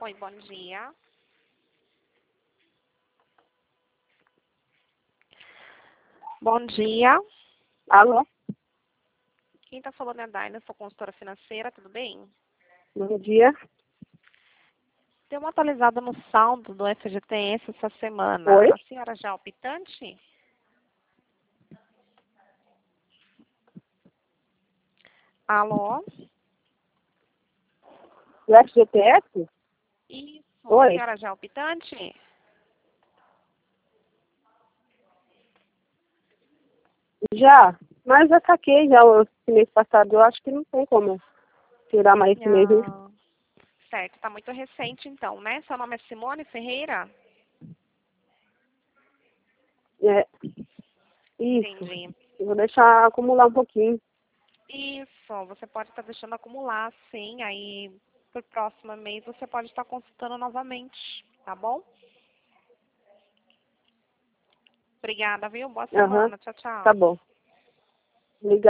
Oi, bom dia. Bom dia. Alô? Quem está falando é a Daina, sou consultora financeira, tudo bem? Bom dia. Deu uma atualizada no saldo do FGTS essa semana. Oi? A senhora já é optante? Alô? Do FGTS? Isso. A Oi? senhora já é optante? Já. Mas eu saquei já esse mês passado. Eu acho que não tem como tirar mais esse mês, né? Ah, certo, está muito recente então, né? Seu nome é Simone Ferreira? É, isso. Entendi. Eu vou deixar acumular um pouquinho. Isso, você pode estar deixando acumular, sim. Aí, pro próximo mês, você pode estar consultando novamente, tá bom? Obrigada, viu? Boa Aham. semana. Tchau, Tá tchau. bom. Obrigada.